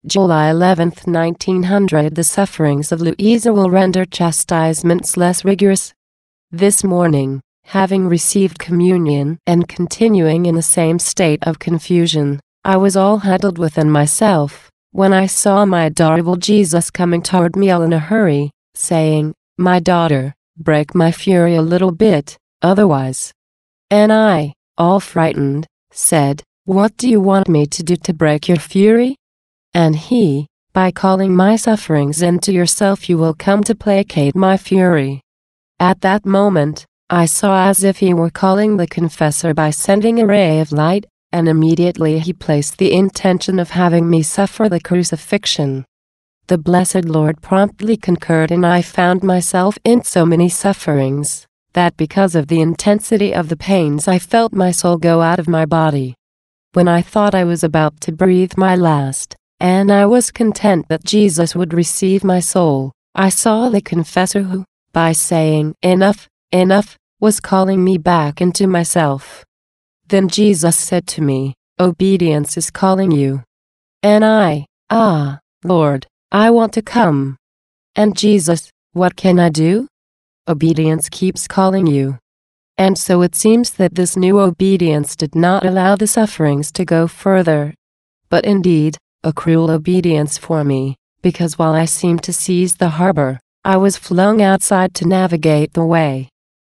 July 11, 1900. The sufferings of Louisa will render chastisements less rigorous. This morning, having received communion and continuing in the same state of confusion, I was all huddled within myself, when I saw my adorable Jesus coming toward me all in a hurry, saying, "My daughter, break my fury a little bit, otherwise." And I, all frightened, said, "What do you want me to do to break your fury?" And he, "By calling my sufferings into yourself you will come to placate my fury." At that moment, I saw as if he were calling the confessor by sending a ray of light, and immediately he placed the intention of having me suffer the crucifixion. The blessed Lord promptly concurred, and I found myself in so many sufferings, that because of the intensity of the pains I felt my soul go out of my body. When I thought I was about to breathe my last, and I was content that Jesus would receive my soul, I saw the confessor who, by saying, "Enough, enough," was calling me back into myself. Then Jesus said to me, "Obedience is calling you." And I, "Ah, Lord, I want to come." And Jesus, "What can I do?" Obedience keeps calling you. And so it seems that this new obedience did not allow the sufferings to go further, but indeed, a cruel obedience for me, because while I seemed to seize the harbor, I was flung outside to navigate the way.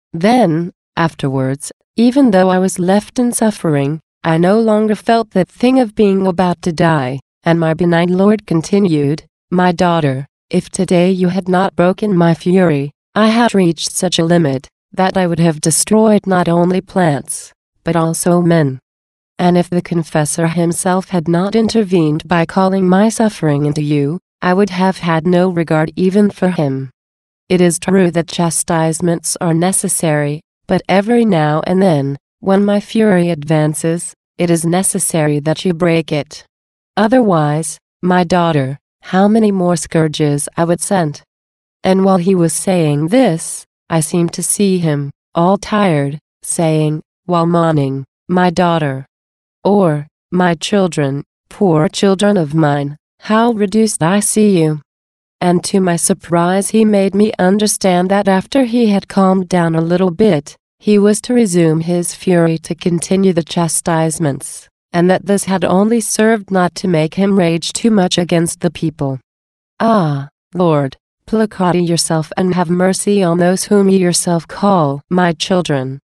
Then, afterwards, even though I was left in suffering, I no longer felt that thing of being about to die, and my benign Lord continued, "My daughter, if today you had not broken my fury, I had reached such a limit, that I would have destroyed not only plants, but also men. And if the confessor himself had not intervened by calling my suffering into you, I would have had no regard even for him. It is true that chastisements are necessary, but every now and then, when my fury advances, it is necessary that you break it. Otherwise, my daughter, how many more scourges I would send." And while he was saying this, I seemed to see him, all tired, saying, while mourning, "My daughter," or, "My children, poor children of mine, how reduced I see you." And to my surprise he made me understand that after he had calmed down a little bit, he was to resume his fury to continue the chastisements, and that this had only served not to make him rage too much against the people. "Ah, Lord, placate yourself and have mercy on those whom you yourself call my children."